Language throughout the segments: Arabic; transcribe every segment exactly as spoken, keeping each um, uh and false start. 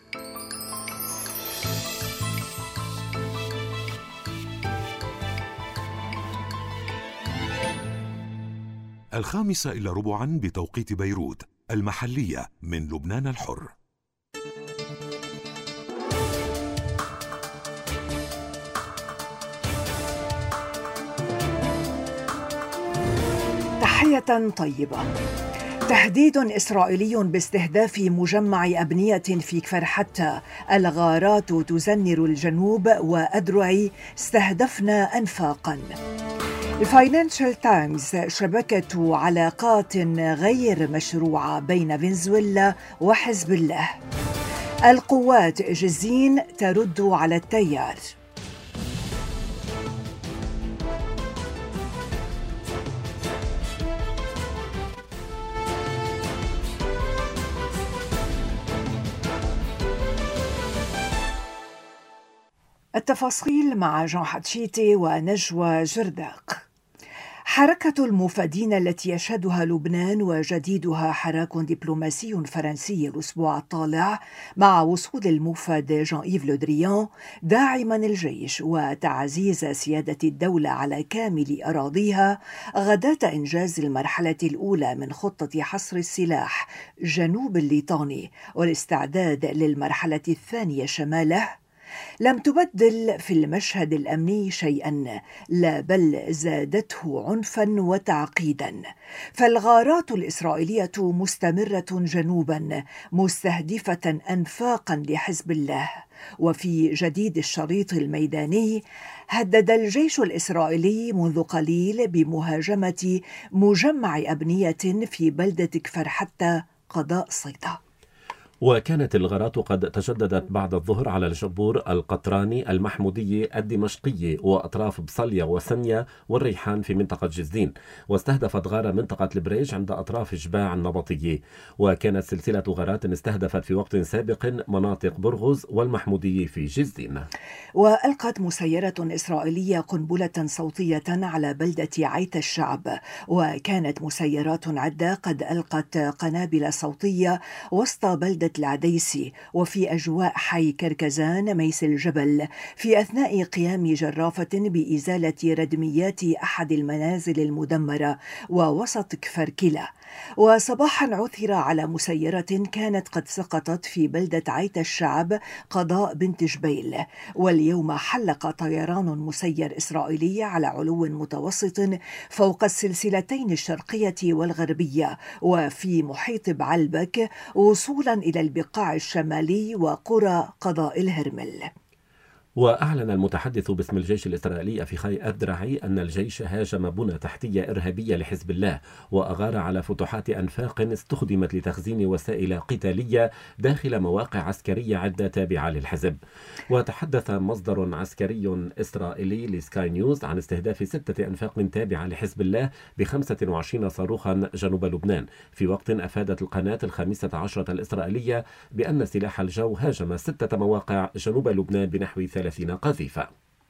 الخامسة إلى ربعا بتوقيت بيروت المحلية من لبنان الحر. تحية طيبة. تهديد إسرائيلي باستهداف مجمع أبنية في كفر حتى. الغارات تزنر الجنوب وأدرعي استهدفن أنفاقا. الفاينانشال تايمز: شبكة علاقات غير مشروعة بين فنزويلا وحزب الله. القوات جزين ترد على التيار. التفاصيل مع جون حتشيتي ونجوى جرداق. حركة المفادين التي يشهدها لبنان وجديدها حراك دبلوماسي فرنسي الأسبوع الطالع مع وصول المفاد جان إيف لو دريان داعما الجيش وتعزيز سيادة الدولة على كامل أراضيها غداة إنجاز المرحلة الأولى من خطة حصر السلاح جنوب الليطاني والاستعداد للمرحلة الثانية شماله، لم تبدل في المشهد الأمني شيئا، لا بل زادته عنفا وتعقيدا. فالغارات الإسرائيلية مستمرة جنوبا مستهدفة أنفاقا لحزب الله. وفي جديد الشريط الميداني، هدد الجيش الإسرائيلي منذ قليل بمهاجمة مجمع أبنية في بلدة كفر حتى قضاء صيدا. وكانت الغارات قد تجددت بعد الظهر على الجبور القطراني المحمودي الدمشقي وأطراف بصلية وسنيا والريحان في منطقة جزين، واستهدفت غارة منطقة البريج عند أطراف جباع النبطية. وكانت سلسلة غارات استهدفت في وقت سابق مناطق برغز والمحمودية في جزين. وألقت مسيرة إسرائيلية قنبلة صوتية على بلدة عيت الشعب، وكانت مسيرات عدة قد ألقت قنابل صوتية وسط بلدة العديسي وفي أجواء حي كركزان ميس الجبل في أثناء قيام جرافة بإزالة ردميات أحد المنازل المدمرة ووسط كفر كلا. وصباحا عثر على مسيرة كانت قد سقطت في بلدة عيت الشعب قضاء بنت جبيل. واليوم حلق طيران مسير إسرائيلي على علو متوسط فوق السلسلتين الشرقية والغربية وفي محيط بعلبك وصولا إلى البقاع الشمالي وقرى قضاء الهرمل. وأعلن المتحدث باسم الجيش الإسرائيلي أفيخاي أدرعي أن الجيش هاجم بنى تحتية إرهابية لحزب الله وأغار على فتوحات أنفاق استخدمت لتخزين وسائل قتالية داخل مواقع عسكرية عدة تابعة للحزب. وتحدث مصدر عسكري إسرائيلي لسكاي نيوز عن استهداف ستة أنفاق تابعة لحزب الله بخمسة وعشرين صاروخا جنوب لبنان، في وقت أفادت القناة الخامسة عشرة الإسرائيلية بأن سلاح الجو هاجم ستة مواقع جنوب لبنان بنحو ثلاثين قذيفة.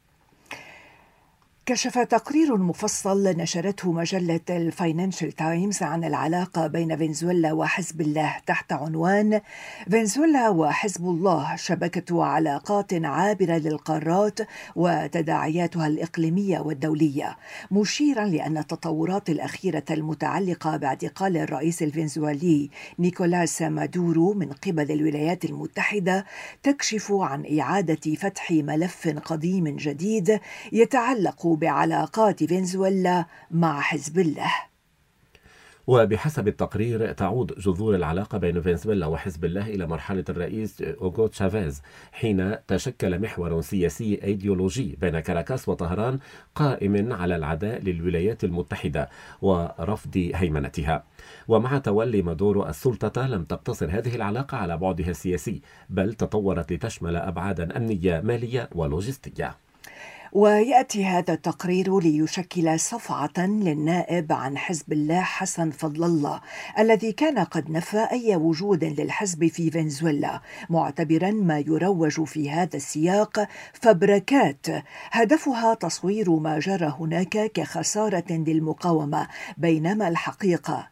كشف تقرير مفصل نشرته مجلة الفاينانشال تايمز عن العلاقة بين فنزويلا وحزب الله تحت عنوان فنزويلا وحزب الله، شبكة علاقات عابرة للقارات وتداعياتها الإقليمية والدولية، مشيرا لأن التطورات الأخيرة المتعلقة باعتقال الرئيس الفنزويلي نيكولاس مادورو من قبل الولايات المتحدة تكشف عن إعادة فتح ملف قديم جديد يتعلق بعلاقات فنزويلا مع حزب الله. وبحسب التقرير تعود جذور العلاقة بين فنزويلا وحزب الله إلى مرحلة الرئيس أوغو تشافيز، حين تشكل محور سياسي أيديولوجي بين كاراكاس وطهران قائم على العداء للولايات المتحدة ورفض هيمنتها. ومع تولي مادورو السلطة لم تقتصر هذه العلاقة على بعدها السياسي، بل تطورت لتشمل أبعادا أمنية مالية ولوجستية. ويأتي هذا التقرير ليشكل صفعة للنائب عن حزب الله حسن فضل الله الذي كان قد نفى أي وجود للحزب في فنزويلا، معتبرا ما يروج في هذا السياق فبركات هدفها تصوير ما جرى هناك كخسارة للمقاومة، بينما الحقيقة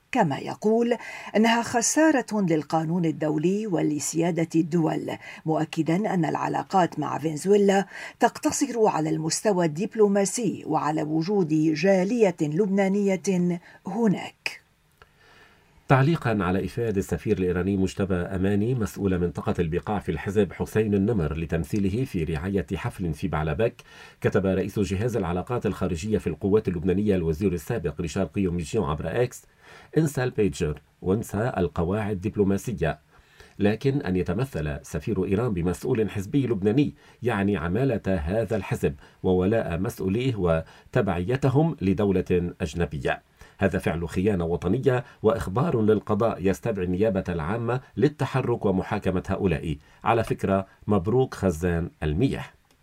كما يقول أنها خسارة للقانون الدولي ولسيادة الدول، مؤكدا أن العلاقات مع فنزويلا تقتصر على المستوى الدبلوماسي وعلى وجود جالية لبنانية هناك. تعليقا على إفادة السفير الإيراني مجتبى أماني مسؤول منطقة البقاع في الحزب حسين النمر لتمثيله في رعاية حفل في بعلبك، كتب رئيس جهاز العلاقات الخارجية في القوات اللبنانية الوزير السابق ريشار قيوميجيون عبر إكس: انسى البيجر وانسى القواعد الدبلوماسية، لكن أن يتمثل سفير إيران بمسؤول حزبي لبناني يعني عمالة هذا الحزب وولاء مسؤوليه وتبعيتهم لدولة أجنبية. هذا فعل خيانة وطنية وإخبار للقضاء يستدعي النيابة العامة للتحرك ومحاكمة هؤلاء. على فكرة، مبروك خزان المياه.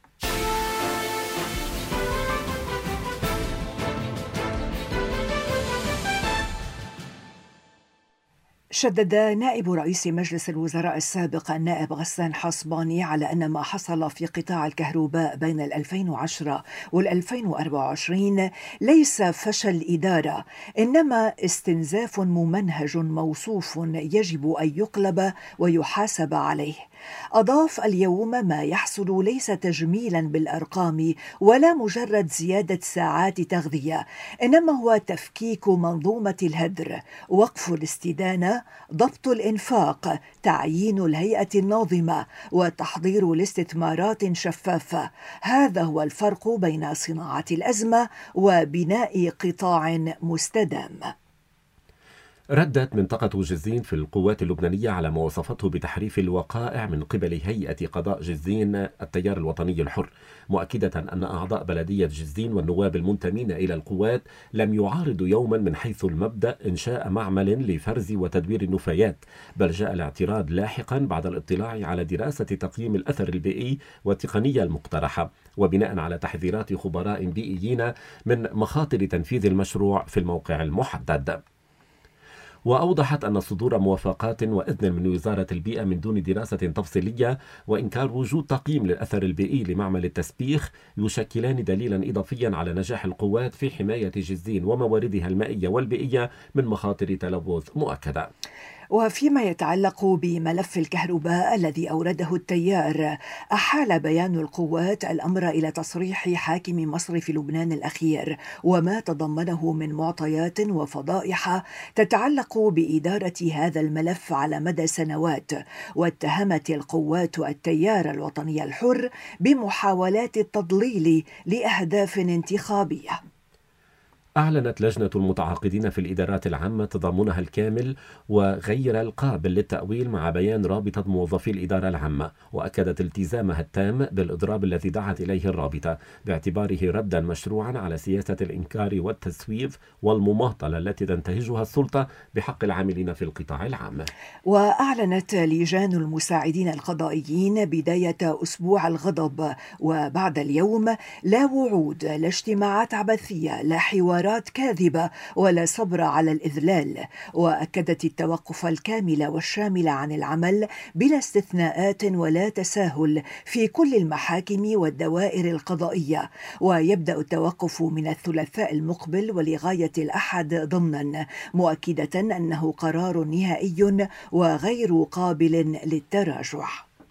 شدد نائب رئيس مجلس الوزراء السابق النائب غسان حصباني على أن ما حصل في قطاع الكهرباء بين ألفين وعشرة وألفين وأربعة وعشرين ليس فشل إدارة، إنما استنزاف ممنهج موصوف يجب أن يقلب ويحاسب عليه. أضاف: اليوم ما يحصل ليس تجميلا بالأرقام ولا مجرد زيادة ساعات تغذية، إنما هو تفكيك منظومة الهدر، وقف الاستدانة، ضبط الإنفاق، تعيين الهيئة الناظمة، وتحضير لاستثمارات شفافة. هذا هو الفرق بين صناعة الأزمة وبناء قطاع مستدام. ردت منطقة جزين في القوات اللبنانية على ما وصفته بتحريف الوقائع من قبل هيئة قضاء جزين التيار الوطني الحر، مؤكدة أن أعضاء بلدية جزين والنواب المنتمين إلى القوات لم يعارضوا يوما من حيث المبدأ إنشاء معمل لفرز وتدوير النفايات، بل جاء الاعتراض لاحقا بعد الاطلاع على دراسة تقييم الأثر البيئي والتقنية المقترحة، وبناء على تحذيرات خبراء بيئيين من مخاطر تنفيذ المشروع في الموقع المحدد. وأوضحت أن صدور موافقات وإذن من وزارة البيئة من دون دراسة تفصيلية وإنكار وجود تقييم للأثر البيئي لمعمل التسبيخ يشكلان دليلا إضافيا على نجاح القوات في حماية جزين ومواردها المائية والبيئية من مخاطر تلوث مؤكدة. وفيما يتعلق بملف الكهرباء الذي أورده التيار، أحال بيان القوات الأمر إلى تصريح حاكم مصرف لبنان الأخير وما تضمنه من معطيات وفضائح تتعلق بإدارة هذا الملف على مدى سنوات، واتهمت القوات التيار الوطني الحر بمحاولات التضليل لأهداف انتخابية. أعلنت لجنة المتعاقدين في الإدارات العامة تضامنها الكامل وغير القابل للتأويل مع بيان رابطة موظفي الإدارة العامة، وأكدت التزامها التام بالإضراب الذي دعت إليه الرابطة باعتباره ردا مشروعا على سياسة الإنكار والتسويف والمماطلة التي تنتهجها السلطة بحق العاملين في القطاع العام. وأعلنت لجان المساعدين القضائيين بداية أسبوع الغضب، وبعد اليوم لا وعود، لا اجتماعات عبثية، لا حوار كاذبة، ولا صبر على الإذلال. وأكدت التوقف الكامل والشامل عن العمل بلا استثناءات ولا تساهل في كل المحاكم والدوائر القضائية، ويبدأ التوقف من الثلاثاء المقبل ولغاية الأحد ضمنا، مؤكدة أنه قرار نهائي وغير قابل للتراجع.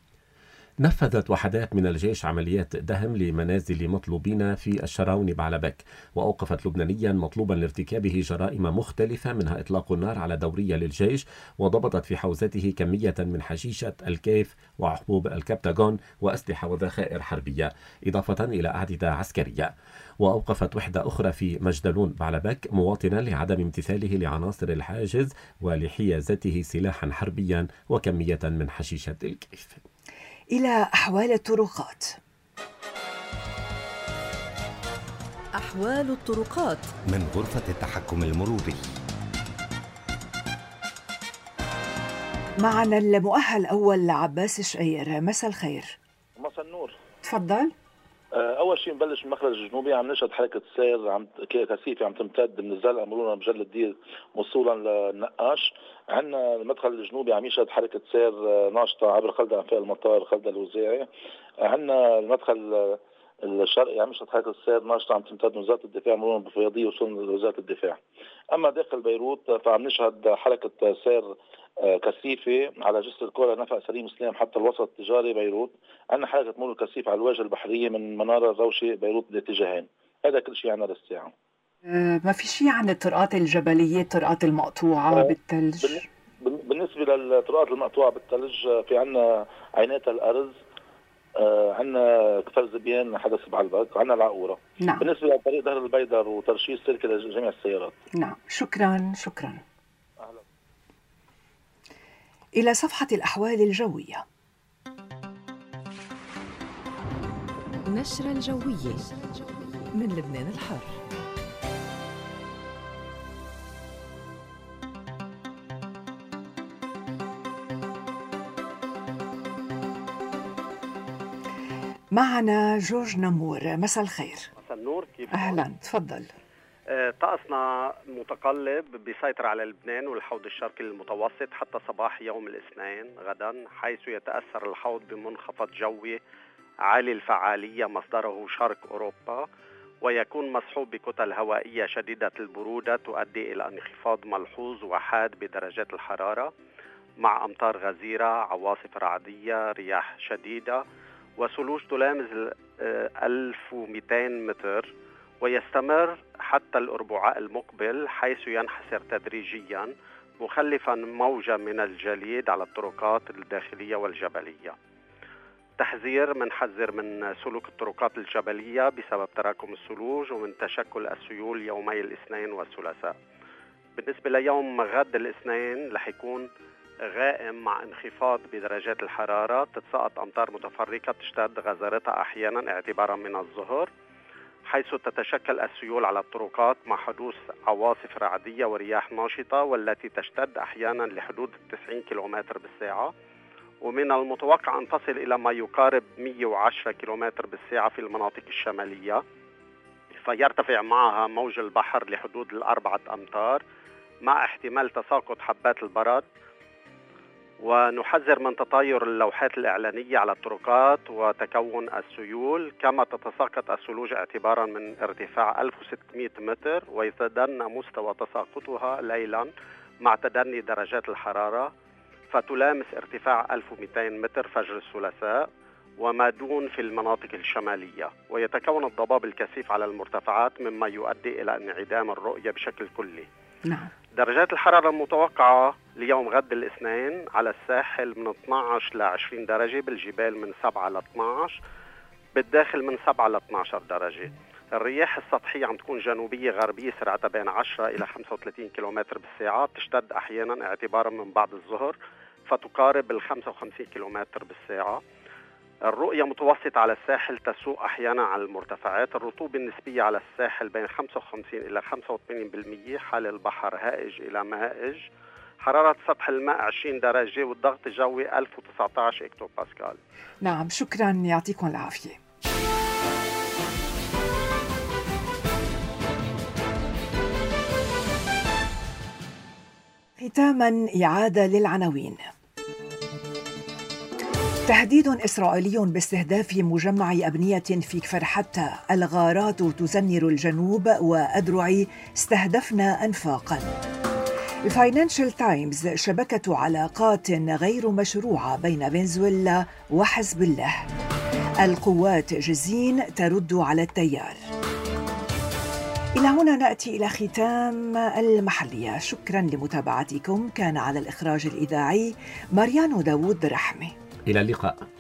نفذت وحدات من الجيش عمليات دهم لمنازل مطلوبين في الشراون بعلبك، وأوقفت لبنانيا مطلوبا لارتكابه جرائم مختلفة منها إطلاق النار على دورية للجيش، وضبطت في حوزته كمية من حشيشة الكيف وحبوب الكبتاغون وأسلحة وذخائر حربية، إضافة إلى أعددة عسكرية. وأوقفت وحدة أخرى في مجدلون بعلبك مواطنا لعدم امتثاله لعناصر الحاجز ولحيازته سلاحا حربيا وكمية من حشيشة الكيف. إلى أحوال الطرقات. أحوال الطرقات من غرفة التحكم المروري. معنا المؤهل أول عباس شقير. مساء الخير. مساء النور. تفضل. اول شيء نبلش من المخرج الجنوبي. عم نشهد حركه سير عم كثيفه عم تمتد من الزلقه مرورا بجل الدير وصولا للنقاش. عندنا المدخل الجنوبي عم يشهد حركه سير ناشطه عبر خلدة انفاق المطار خلدة الوزاعي. عندنا المدخل الشرقي عم يشهد حركة السير ناشطة عم تمتد من وزارة الدفاع مرورا بفياضية وصولا لوزارة الدفاع. أما داخل بيروت فعم نشهد حركة سير كثيفة على جسر الكورة نفق سليم سلام حتى الوسط التجاري بيروت. عندنا حركة مرور كثيف على الواجهة البحرية من منارة الروشة بيروت الاتجاهين. هذا كل شيء عنا للساعة. ما في شيء عن الطرقات الجبلية، الطرقات المقطوعة بالثلج؟ بالنسبة للطرقات المقطوعة بالثلج في عنا عينات الأرز، عنا كفر زبيان حدث بعلبك، عنا العقورة. نعم. بالنسبة لطريق دهر البيدر وترشيد سلكة لجميع السيارات. نعم، شكرا شكرا. أهلا. إلى صفحة الأحوال الجوية. نشرة الجوية من لبنان الحر. معنا جورج نمور، مساء الخير. مساء النور، كيف أهلا، تفضل. آه، طقسنا متقلب بيسيطر على لبنان والحوض الشرقي المتوسط حتى صباح يوم الاثنين غدا، حيث يتأثر الحوض بمنخفض جوي عالي الفعالية مصدره شرق أوروبا، ويكون مصحوب بكتل هوائية شديدة البرودة تؤدي إلى انخفاض ملحوظ وحاد بدرجات الحرارة مع أمطار غزيرة، عواصف رعدية، رياح شديدة، وثلوج تلامس ألف ومئتين متر، ويستمر حتى الأربعاء المقبل حيث ينحسر تدريجيا مخلفا موجة من الجليد على الطرقات الداخلية والجبلية. تحذير: منحذر من سلوك الطرقات الجبلية بسبب تراكم الثلوج ومن تشكل السيول يومي الاثنين والثلاثاء. بالنسبة ليوم غد الاثنين رح يكون غائم مع انخفاض بدرجات الحرارة، تتساقط أمطار متفرقة تشتد غزارتها أحيانا اعتبارا من الظهر، حيث تتشكل السيول على الطرقات مع حدوث عواصف رعدية ورياح ناشطة والتي تشتد أحيانا لحدود تسعين كيلومتر بالساعة، ومن المتوقع أن تصل إلى ما يقارب مئة وعشرة كيلومتر بالساعة في المناطق الشمالية، فيرتفع معها موج البحر لحدود الأربعة أمتار مع احتمال تساقط حبات البرد. ونحذر من تطاير اللوحات الإعلانية على الطرقات وتكون السيول، كما تتساقط الثلوج اعتبارا من ارتفاع ألف وستمئة متر، ويتدنى مستوى تساقطها ليلا مع تدني درجات الحرارة، فتلامس ارتفاع ألف ومئتين متر فجر الثلاثاء وما دون في المناطق الشمالية، ويتكون الضباب الكثيف على المرتفعات مما يؤدي إلى انعدام الرؤية بشكل كلي. نعم. درجات الحرارة المتوقعة ليوم غد الاثنين على الساحل من اثني عشر إلى عشرين درجة، بالجبال من سبعة إلى اثني عشر، بالداخل من سبعة إلى اثني عشر درجة. الرياح السطحية عم تكون جنوبية غربية سرعتها بين عشرة إلى خمسة وثلاثين كيلومتر بالساعة، تشتد أحيانا اعتبارا من بعد الظهر فتقارب ال خمسة وخمسين كيلومتر بالساعة. الرؤية متوسطة على الساحل، تسوء أحيانا على المرتفعات. الرطوبة النسبية على الساحل بين خمسة وخمسين إلى خمسة وثمانين بالمئة، حال البحر هائج إلى مائج. حرارة سطح الماء عشرين درجة والضغط الجوي ألف وتسعة عشر إكتو باسكال. نعم، شكرا، يعطيكم العافية. ختاما إعادة للعناوين. تهديد إسرائيلي باستهداف مجمع أبنية في كفر حتى، الغارات تزنر الجنوب وأدرع استهدفنا أنفاقا. الفاينانشال تايمز: شبكة علاقات غير مشروعة بين فنزويلا وحزب الله. القوات جزين ترد على التيار. إلى هنا نأتي إلى ختام المحلية. شكرا لمتابعتكم. كان على الإخراج الإذاعي ماريانو داوود رحمة. إلى اللقاء.